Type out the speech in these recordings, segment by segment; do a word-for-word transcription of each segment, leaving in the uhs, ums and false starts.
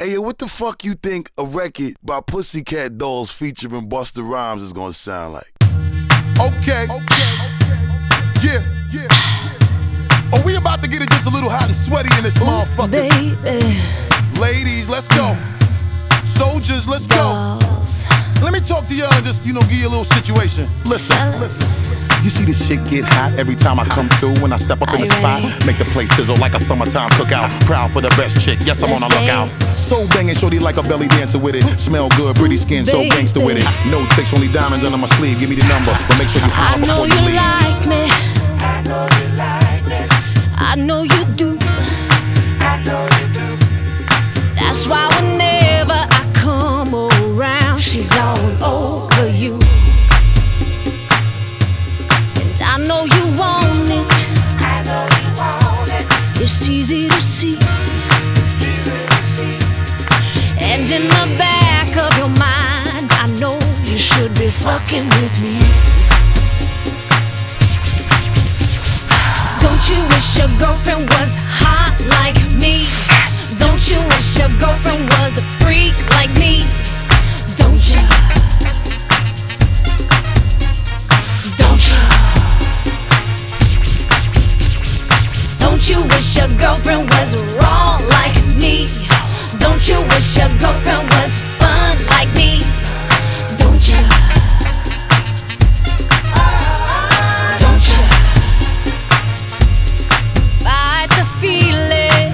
Hey, yo, what the fuck you think a record by Pussycat Dolls featuring Busta Rhymes is gonna sound like? Okay. Okay. Yeah. Yeah. Oh, we about to get it just a little hot and sweaty in this motherfucker. Baby. Ladies, let's go. Soldiers, let's go. Dolls. Let me talk to y'all and just, you know, give you a little situation. Listen, listen. You see this shit get hot every time I come through. When I step up in the spot, make the place sizzle like a summertime cookout. Proud for the best chick, yes, I'm on a lookout. So banging, shorty like a belly dancer with it. Smell good, pretty skin, so gangster with it. No tricks, only diamonds under my sleeve. Give me the number, but make sure you holler before you leave. I know you like me. I know you like me. I know you do. I know you do. That's why whenever I come around, she's all over you. And I know you want it. I know you want it. It's easy to see. It's easy to see. And in the back of your mind, I know you should be fucking with me. Don't you wish your girlfriend was hot like me? Don't you wish your girlfriend was a freak like me? Don't you? Don't you? Don't you wish your girlfriend was wrong like me? Don't you wish your girlfriend was fun like me? Don't you? Don't you? Fight the feeling.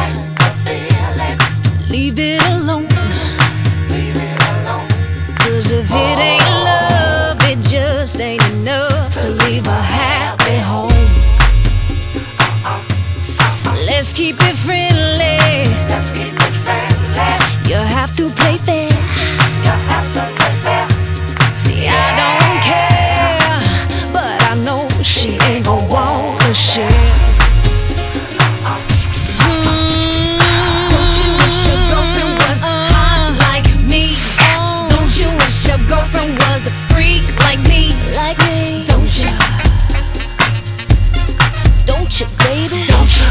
Leave it alone. Leave it alone. Cause if it ain't love, it just ain't enough to leave a happy home. Let's keep it friendly. Let's keep it friendly. You have to play fair. You have to play fair. See, I don't care, but I know she ain't gon' wanna share. Girlfriend was a freak like me, like me. Don't you? Don't you, baby? Don't you?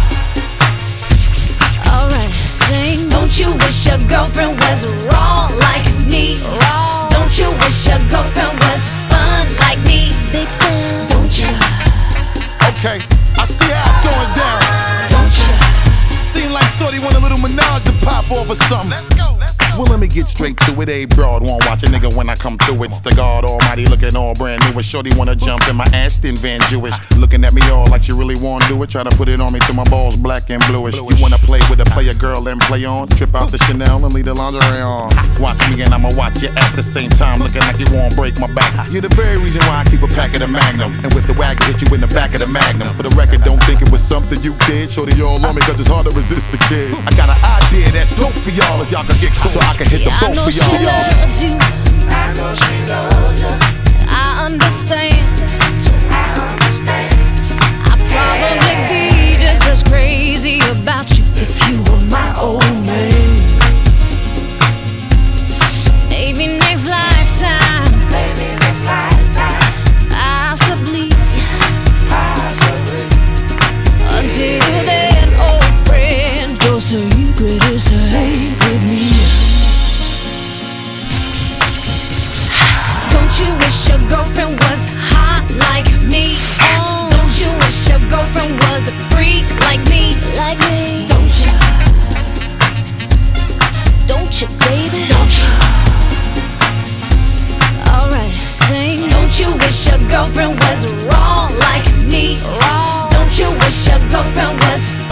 Alright, sing. Don't you wish your girlfriend was wrong like me? Wrong. Don't you wish your girlfriend was fun like me? Big fan. Don't you? Okay, I see how it's going down. Don't you? Seem like shorty want a little menage to pop off or something. Let's go, let's go. Well, let me get straight to it. A broad won't watch a nigga when I come through. It's the God Almighty looking all brand new. And shorty wanna jump in my Aston Van Jewish. Looking at me all like she really wanna do it. Try to put it on me till my balls black and bluish. You wanna play with a player girl and play on? Trip out the Chanel and leave the lingerie on. Watch me and I'ma watch you at the same time. Looking like you won't break my back. You're the very reason why I keep a pack of the Magnum. And with the wagon hit you in the back of the Magnum. For the record, don't think it was something you did. Shorty all on me cause it's hard to resist the kid. I got an idea that's dope for y'all if y'all can get cool. So I can hit the boat for y'all. She loves you. I know she loves you. I understand. I understand. I'd probably be just as crazy about you if you were my old man. Maybe next lifetime. Maybe next lifetime. Possibly. Possibly. Until then, old friend, your secret is safe with me. Don't you wish your girlfriend was hot like me? Don't you wish your girlfriend was a freak like me? Like me? Don't you? Don't you, baby? Don't you? Alright, sing. Don't you wish your girlfriend was wrong like me? Wrong. Don't you wish your girlfriend was